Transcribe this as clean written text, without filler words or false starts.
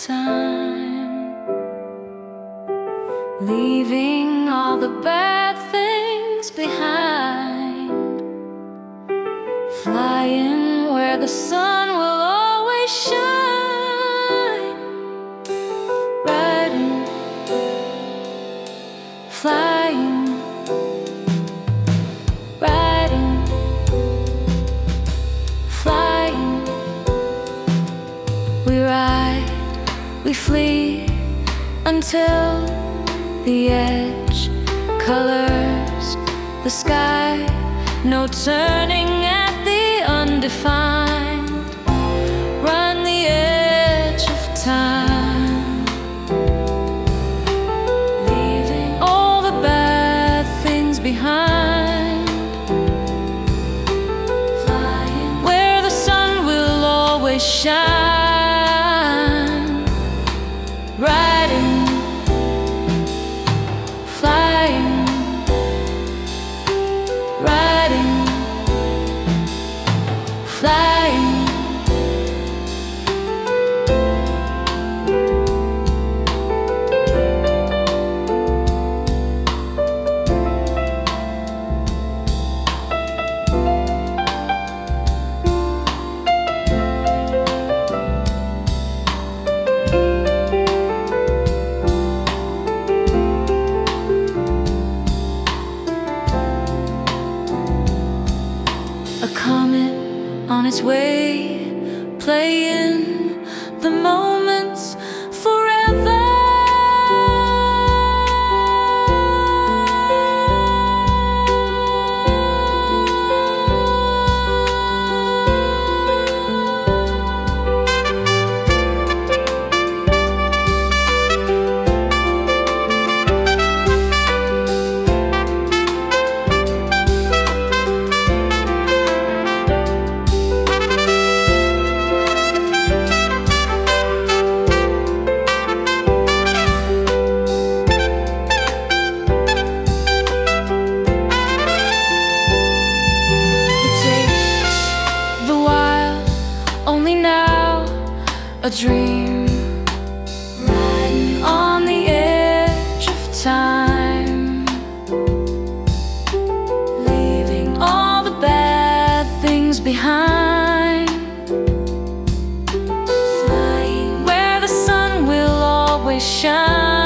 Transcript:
time, leaving all the bad things behind, flying where the sun will always shine, riding, flying, riding, flying. We ride, we flee until the edge colors the sky. No turning at the undefined. Run the edge of time, leaving all the bad things behind, flying where the sun will always shine, riding, flying, riding, flying. A comet on its way, playing the moments forever. Only now, a dream, riding on the edge of time, leaving all the bad things behind, flying where the sun will always shine.